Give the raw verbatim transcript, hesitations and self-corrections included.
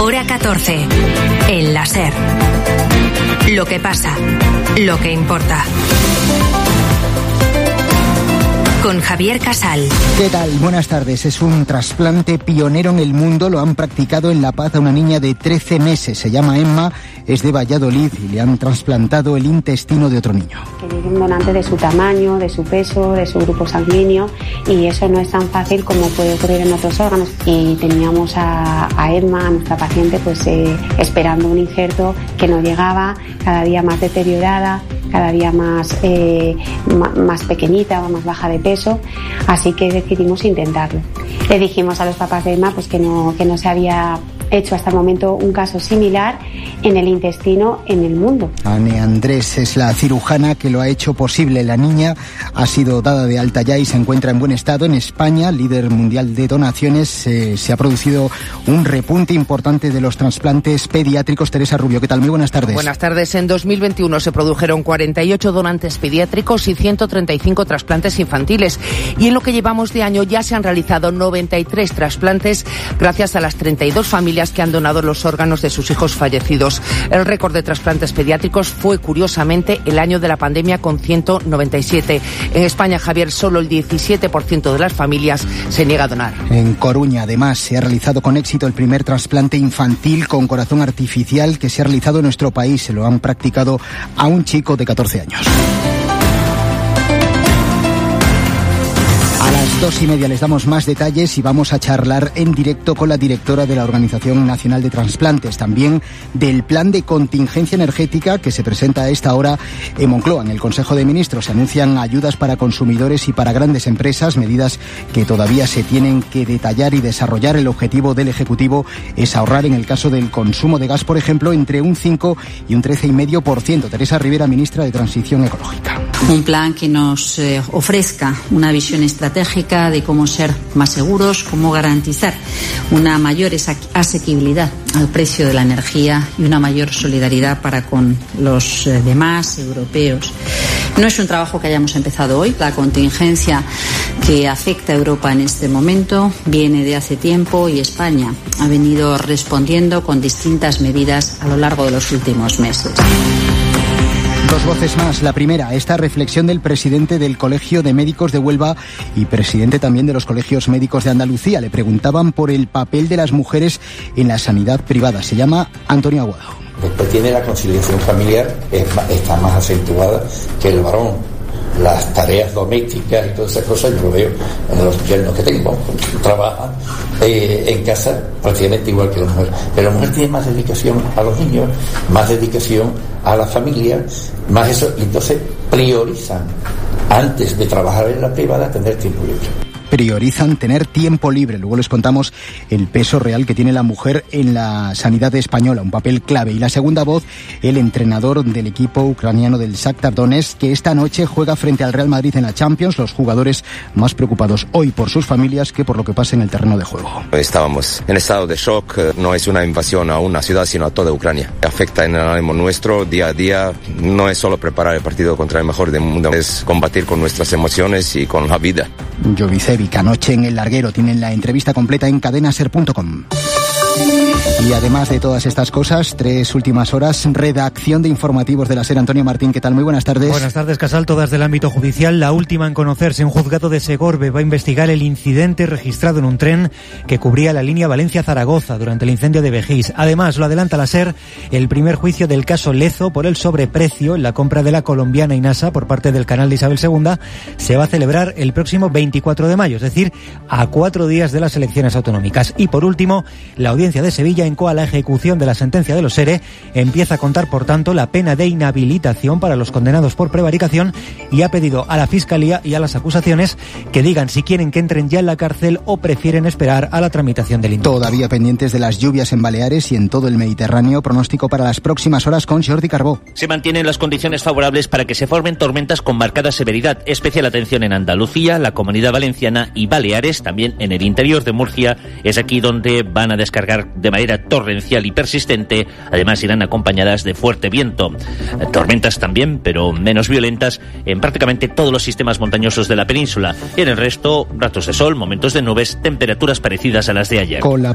Hora catorce. El láser. Lo que pasa, lo que importa. Con Javier Casal. ¿Qué tal? Buenas tardes. Es un trasplante pionero en el mundo. Lo han practicado en La Paz a una niña de trece meses. Se llama Emma, es de Valladolid y le han trasplantado el intestino de otro niño. Que llegue un donante de su tamaño, de su peso, de su grupo sanguíneo, y eso no es tan fácil como puede ocurrir en otros órganos. Y teníamos a, a Emma, a nuestra paciente, pues eh, esperando un injerto que no llegaba, cada día más deteriorada, cada día más, eh, más pequeñita o más baja de peso, así que decidimos intentarlo. Le dijimos a los papás de Emma pues que no, que no se había hecho hasta el momento un caso similar en el intestino en el mundo. Anne Andrés es la cirujana que lo ha hecho posible. La niña ha sido dada de alta ya y se encuentra en buen estado. En España, líder mundial de donaciones, eh, se ha producido un repunte importante de los trasplantes pediátricos. Teresa Rubio, ¿qué tal? Muy buenas tardes. Buenas tardes. En dos mil veintiuno se produjeron cuarenta y ocho donantes pediátricos y ciento treinta y cinco trasplantes infantiles. Y en lo que llevamos de año ya se han realizado noventa y tres trasplantes gracias a las treinta y dos familias que han donado los órganos de sus hijos fallecidos. El récord de trasplantes pediátricos fue, curiosamente, el año de la pandemia con ciento noventa y siete. En España, Javier, solo el diecisiete por ciento de las familias se niega a donar. En Coruña, además, se ha realizado con éxito el primer trasplante infantil con corazón artificial que se ha realizado en nuestro país. Se lo han practicado a un chico de catorce años. A las dos y media les damos más detalles y vamos a charlar en directo con la directora de la Organización Nacional de Trasplantes, también del plan de contingencia energética que se presenta a esta hora en Moncloa. En el Consejo de Ministros se anuncian ayudas para consumidores y para grandes empresas, medidas que todavía se tienen que detallar y desarrollar. El objetivo del Ejecutivo es ahorrar, en el caso del consumo de gas, por ejemplo, entre un cinco y un trece coma cinco por ciento. Teresa Rivera, ministra de Transición Ecológica. Un plan que nos eh, ofrezca una visión estratégica de cómo ser más seguros, cómo garantizar una mayor asequibilidad al precio de la energía y una mayor solidaridad para con los eh, demás europeos. No es un trabajo que hayamos empezado hoy. La contingencia que afecta a Europa en este momento viene de hace tiempo y España ha venido respondiendo con distintas medidas a lo largo de los últimos meses. Dos voces más. La primera, esta reflexión del presidente del Colegio de Médicos de Huelva y presidente también de los Colegios Médicos de Andalucía. Le preguntaban por el papel de las mujeres en la sanidad privada. Se llama Antonio Aguado. Después tiene la conciliación familiar, es, está más acentuada que el varón. Las tareas domésticas y todas esas cosas yo lo veo en los yernos que tengo, trabajan eh, en casa prácticamente igual que la mujer, pero la mujer tiene más dedicación a los niños, más dedicación a la familia, más eso, y entonces priorizan antes de trabajar en la privada tener tiempo libre. Priorizan tener tiempo libre. Luego les contamos el peso real que tiene la mujer en la sanidad española, un papel clave. Y la segunda voz, el entrenador del equipo ucraniano del Shakhtar Donetsk, que esta noche juega frente al Real Madrid en la Champions. Los jugadores más preocupados hoy por sus familias que por lo que pasa en el terreno de juego. Estábamos en estado de shock. No es una invasión a una ciudad, sino a toda Ucrania. Afecta en el ánimo nuestro día a día. No es solo preparar el partido contra el mejor del mundo, es combatir con nuestras emociones y con la vida. Jovicevic, anoche en El Larguero. Tienen la entrevista completa en cadenaser punto com. Y además de todas estas cosas, tres últimas horas, redacción de informativos de la SER. Antonio Martín, ¿qué tal? Muy buenas tardes. Buenas tardes, Casal, todas del ámbito judicial. La última en conocerse, un juzgado de Segorbe va a investigar el incidente registrado en un tren que cubría la línea Valencia-Zaragoza durante el incendio de Vejís. Además, lo adelanta la SER, el primer juicio del caso Lezo por el sobreprecio en la compra de la colombiana Inasa por parte del canal de Isabel segunda se va a celebrar el próximo veinticuatro de mayo, es decir, a cuatro días de las elecciones autonómicas. Y por último, la audiencia de Sevilla incoa la ejecución de la sentencia de los ERE, empieza a contar, por tanto, la pena de inhabilitación para los condenados por prevaricación y ha pedido a la Fiscalía y a las acusaciones que digan si quieren que entren ya en la cárcel o prefieren esperar a la tramitación del indulto. Todavía pendientes de las lluvias en Baleares y en todo el Mediterráneo. Pronóstico para las próximas horas con Jordi Carbó. Se mantienen las condiciones favorables para que se formen tormentas con marcada severidad. Especial atención en Andalucía, la Comunidad Valenciana y Baleares, también en el interior de Murcia. Es aquí donde van a descargar de manera torrencial y persistente. Además irán acompañadas de fuerte viento. Tormentas también, pero menos violentas, en prácticamente todos los sistemas montañosos de la península. Y en el resto, ratos de sol, momentos de nubes, temperaturas parecidas a las de ayer. Con la